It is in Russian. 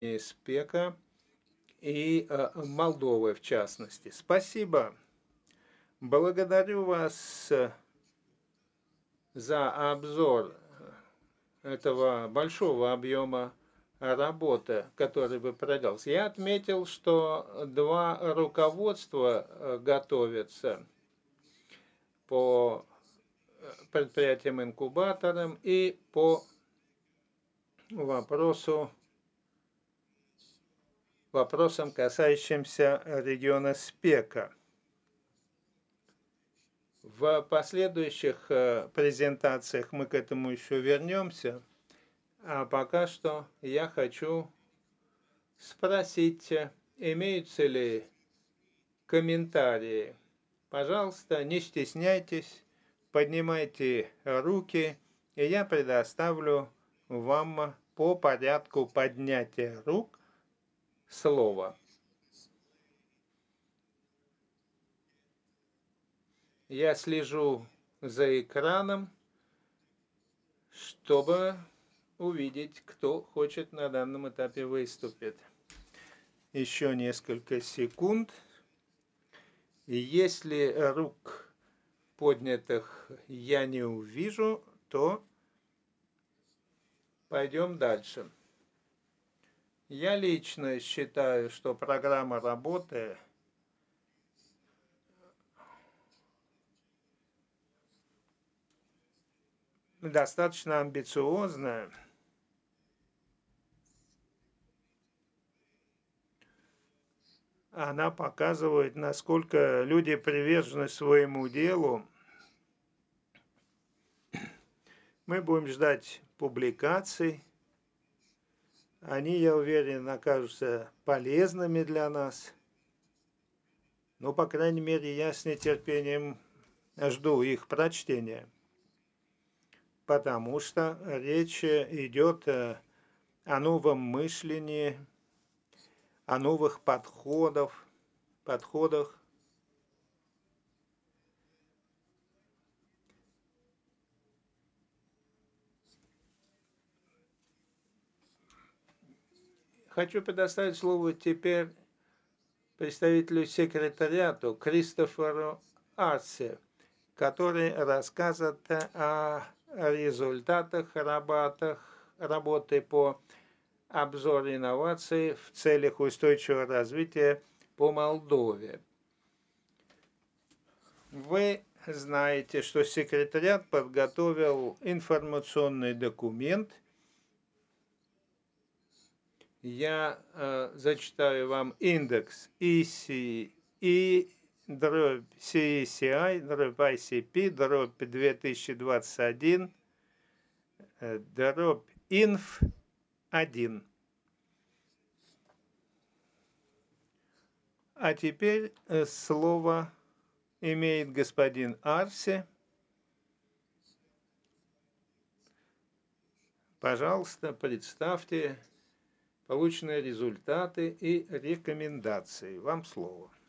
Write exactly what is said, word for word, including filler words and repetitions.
СПЕКа и Молдовы в частности. Спасибо. Благодарю вас за обзор этого большого объема работы, который вы проделали. Я отметил, что два руководства готовятся по предприятиям-инкубаторам и по вопросу, вопросам, касающимся региона СПЕКа. В последующих презентациях мы к этому еще вернемся, а пока что я хочу спросить, имеются ли комментарии. Пожалуйста, не стесняйтесь, поднимайте руки, и я предоставлю вам по порядку поднятия рук слово. Я слежу за экраном, чтобы увидеть, кто хочет на данном этапе выступить. Еще несколько секунд. И если рук поднятых я не увижу, то пойдем дальше. Я лично считаю, что программа работы достаточно амбициозная. Она показывает, насколько люди привержены своему делу. Мы будем ждать публикаций. Они, я уверен, окажутся полезными для нас. Ну, по крайней мере, я с нетерпением жду их прочтения. Потому что речь идет о новом мышлении, о новых подходах, подходах. Хочу предоставить слово теперь представителю секретариату Кристоферу Арсе, который расскажет о результатах работы по обзору инноваций в целях устойчивого развития по Молдове. Вы знаете, что секретариат подготовил информационный документ. Я э, зачитаю вам индекс и си и дробь си и си ай дробь ай си пи дробь две тысячи двадцать один дробь инф один. А теперь слово имеет господин Арсе. Пожалуйста, представьте полученные результаты и рекомендации. Вам слово.